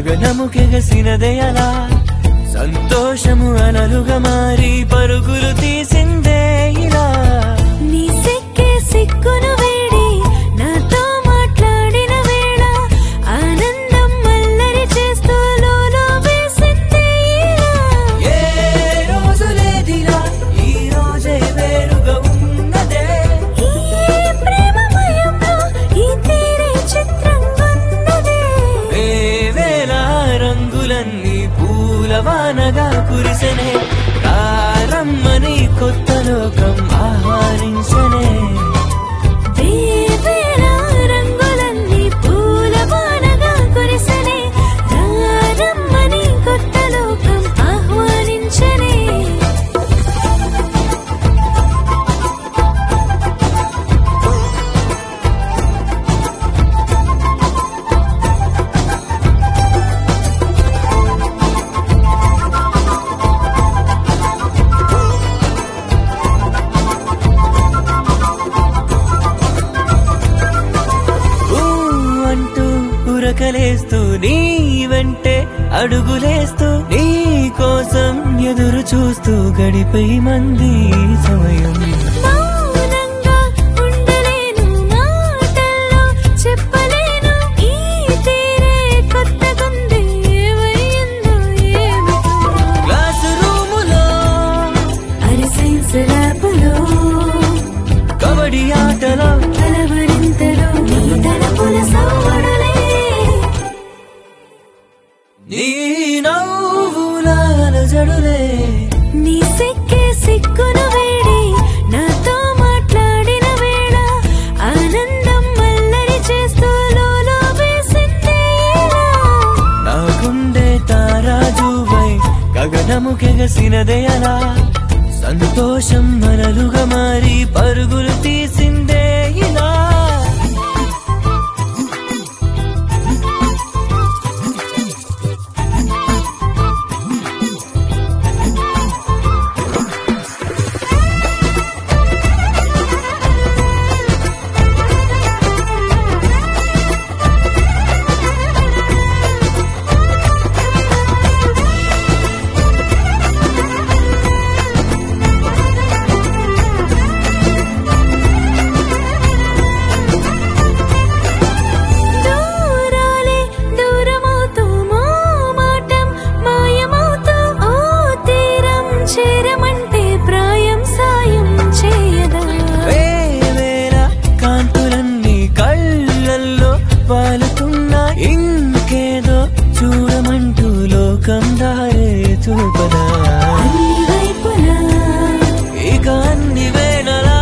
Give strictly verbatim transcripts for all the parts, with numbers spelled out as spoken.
గగనముకెగసినదే అలా సంతోషము అలలుగా మారి పరుగులు తీసిందే ఇలా నీ సిక్కే సిక్కును వేడి నాతో మాట్లాడిన వేళ ఆనందం మల్లరి చేస్తూ లోలో వేసిందే ఇలా ఏ రోజు లేదిలా ఈ రోజే వేరుగా ఉన్నదే ఈ ప్రేమమయంలో ఈ తీరే చిత్రంగా ఉన్నదే వేవేల రంగులన్నీ పూలవానగా కురిసెనే ప్రారంభని కొత్త లోకం ఆహ్వానించనే వేవేల రంగులన్నీ పూలవానగా కురిసెనే రారమ్మని కొత్త లోకం ఆహ్వానించనే ఊ అంటూ ఉరకలేస్తూ నీ వెంటే అడుగులేస్తూ నీ కోసం ఎదురు చూస్తూ గడిపై మంది సమయం మౌనంగా ఉండలేను మాటల్లో చెప్పలేను ఈ తీరే కొత్తగుంది ఏమైందో ఏమిటో క్లాసు రూములో అరి సైన్స్ ల్యాబ్లో కబడ్డీ ఆటలో కలవరింతలో నీ తలపుల సవ్వడులే నీ నవ్వుల జడులే నీ సిక్కే సిక్కును వేడి నాతో మాట్లాడిన వేళ ఆనందం మల్లరి చేస్తూ లోలో వేసిందే ఇలా నా గుండె తారాజువై గగనముకెగసినదే అలా సంతోషం మనలుగా మారి పరుగులు తీసిందే ఇలా దూరాలే దూరమవుతూ మోమాటం మాయమవుతూ ఓ తీరం చేరమంటే ప్రాయం సాయం చేయదా వేవేల కాంతులన్నీ కళ్ళల్లో వాలుతున్నా ఇంకేదో చూడమంటూ లోకం దారే చూపదా అన్ని వైపులా ఇక అన్ని వేళలా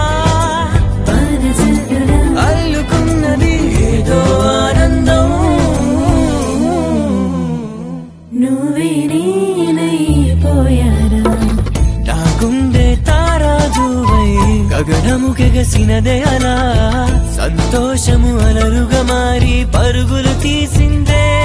బాణసందులా అల్లుకున్నది ఏదో ఆనందం నువ్వే నేనైపోయానా నా గుండె తారాజువై గగనముకెగసినదే అలా సంతోషము అలలుగా మారి పరుగులు తీసిందే